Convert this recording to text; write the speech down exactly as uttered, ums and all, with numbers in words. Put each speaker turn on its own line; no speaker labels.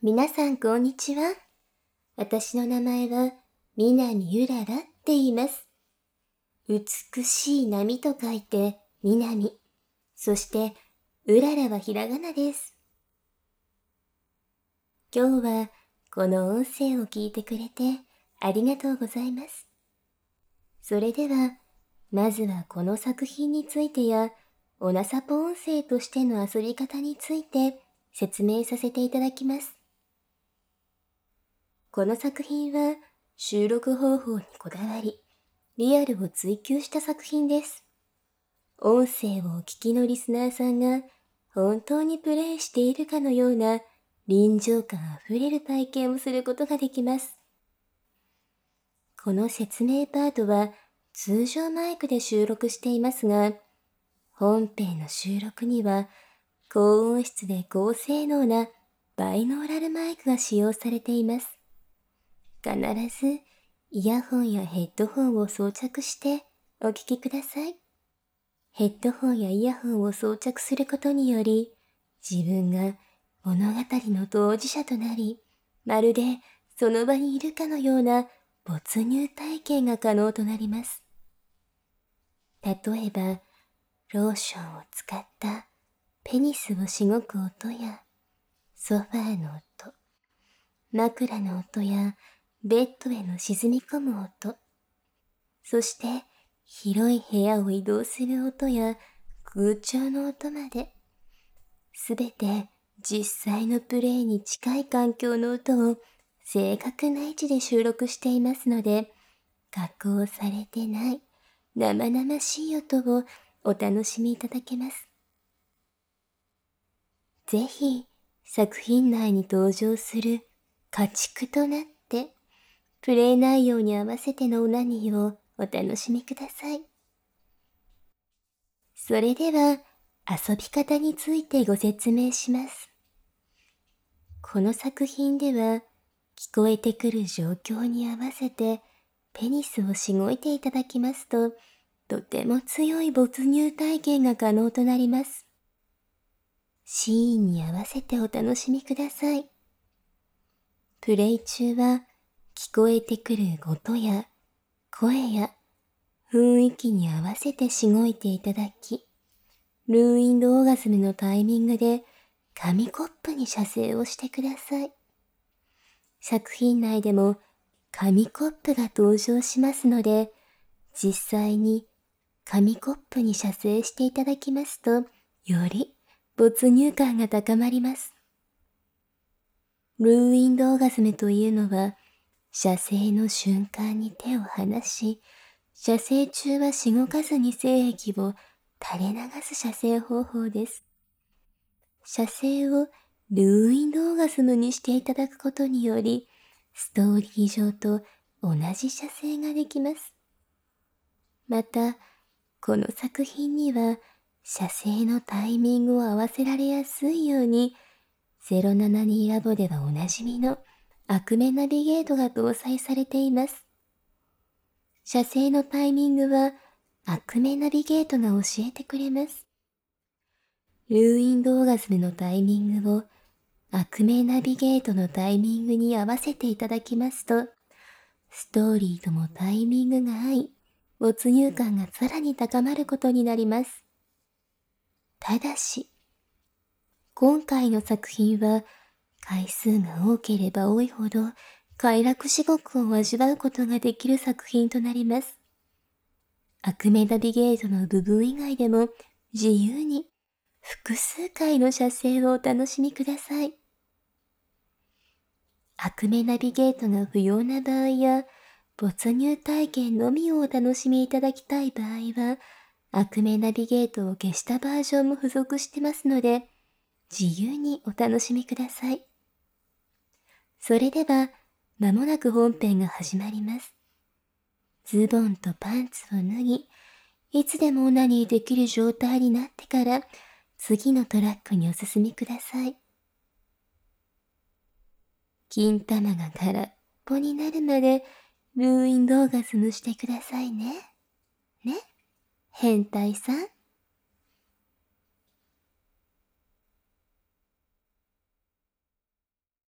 皆さんこんにちは。私の名前は南うららって言います。美しい波と書いて南。そしてうららはひらがなです。今日はこの音声を聞いてくれてありがとうございます。それでは、まずはこの作品についてや、おなさぽ音声としての遊び方について説明させていただきます。この作品は収録方法にこだわり、リアルを追求した作品です。音声をお聞きのリスナーさんが本当にプレイしているかのような臨場感あふれる体験をすることができます。この説明パートは通常マイクで収録していますが、本編の収録には高音質で高性能なバイノーラルマイクが使用されています。必ずイヤホンやヘッドホンを装着してお聞きください。ヘッドホンやイヤホンを装着することにより、自分が物語の当事者となり、まるでその場にいるかのような没入体験が可能となります。例えば、ローションを使ったペニスをしごく音や、ソファーの音、枕の音や、ベッドへの沈み込む音、そして広い部屋を移動する音や空調の音まで、すべて実際のプレイに近い環境の音を正確な位置で収録していますので、加工されてない生々しい音をお楽しみいただけます。ぜひ作品内に登場する家畜となってプレイ内容に合わせてのオナニーをお楽しみください。それでは遊び方についてご説明します。この作品では聞こえてくる状況に合わせてペニスをしごいていただきますと、とても強い没入体験が可能となります。シーンに合わせてお楽しみください。プレイ中は聞こえてくる音や声や雰囲気に合わせてしごいていただき、ルーインドオーガズムのタイミングで紙コップに射精をしてください。作品内でも紙コップが登場しますので、実際に紙コップに射精していただきますと、より没入感が高まります。ルーインドオーガズムというのは、射精の瞬間に手を離し、射精中はしごかずに精液を垂れ流す射精方法です。射精をルーインドオーガズムにしていただくことにより、ストーリー上と同じ射精ができます。また、この作品には、射精のタイミングを合わせられやすいように、ゼロななにラボではおなじみのアクメナビゲートが搭載されています。射精のタイミングはアクメナビゲートが教えてくれます。ルーインドオーガズムのタイミングをアクメナビゲートのタイミングに合わせていただきますと、ストーリーともタイミングが合い、没入感がさらに高まることになります。ただし、今回の作品は回数が多ければ多いほど快楽至極を味わうことができる作品となります。アクメナビゲートの部分以外でも自由に複数回の射精をお楽しみください。アクメナビゲートが不要な場合や没入体験のみをお楽しみいただきたい場合は、アクメナビゲートを消したバージョンも付属してますので、自由にお楽しみください。それでは、まもなく本編が始まります。ズボンとパンツを脱ぎ、いつでもオナニーできる状態になってから、次のトラックにお進みください。金玉が空っぽになるまで、ルーインドオーガズムしてくださいね。ね、変態さん。